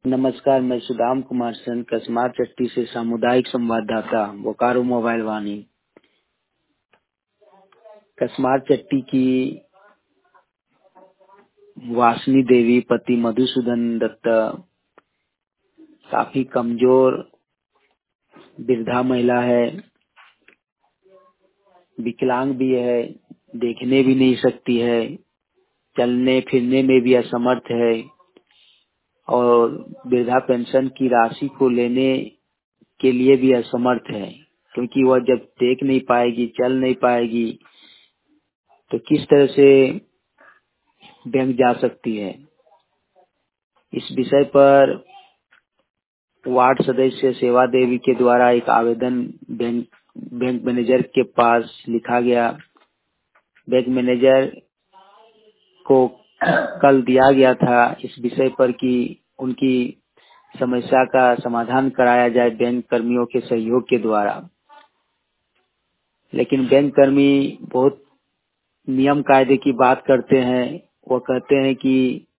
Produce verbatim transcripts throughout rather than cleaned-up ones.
नमस्कार, मैं सुदाम कुमार सेन कसमार चट्टी से सामुदायिक संवाददाता बोकारो मोबाइल वाणी। कसमार चट्टी की वासनी देवी पति मधुसूदन दत्त काफी कमजोर वृद्धा महिला है, विकलांग भी है, देखने भी नहीं सकती है, चलने फिरने में भी असमर्थ है और वृद्धा पेंशन की राशि को लेने के लिए भी असमर्थ है, क्योंकि वह जब देख नहीं पाएगी, चल नहीं पाएगी तो किस तरह से बैंक जा सकती है। इस विषय पर वार्ड सदस्य सेवा देवी के द्वारा एक आवेदन बैंक बैंक मैनेजर के पास लिखा गया। बैंक मैनेजर को कल दिया गया था इस विषय पर कि उनकी समस्या का समाधान कराया जाए बैंक कर्मियों के सहयोग के द्वारा। लेकिन बैंक कर्मी बहुत नियम कायदे की बात करते हैं। वो कहते हैं कि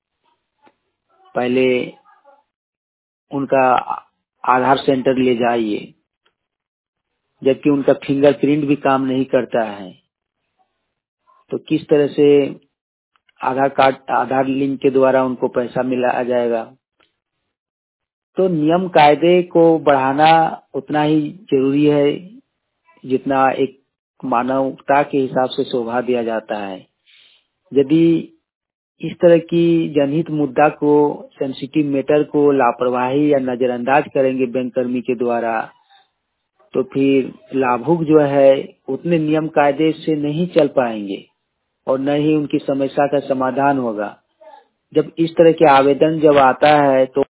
पहले उनका आधार सेंटर ले जाइए, जबकि उनका फिंगरप्रिंट भी काम नहीं करता है। तो किस तरह से आधार कार्ड आधार लिंक के द्वारा उनको पैसा मिलाया जाएगा। तो नियम कायदे को बढ़ाना उतना ही जरूरी है जितना एक मानवता के हिसाब से शोभा दिया जाता है। यदि इस तरह की जनहित मुद्दा को, सेंसिटिव मैटर को लापरवाही या नजरअंदाज करेंगे बैंक कर्मी के द्वारा, तो फिर लाभुक जो है उतने नियम कायदे से नहीं चल पाएंगे और न ही उनकी समस्या का समाधान होगा। जब इस तरह के आवेदन जब आता है तो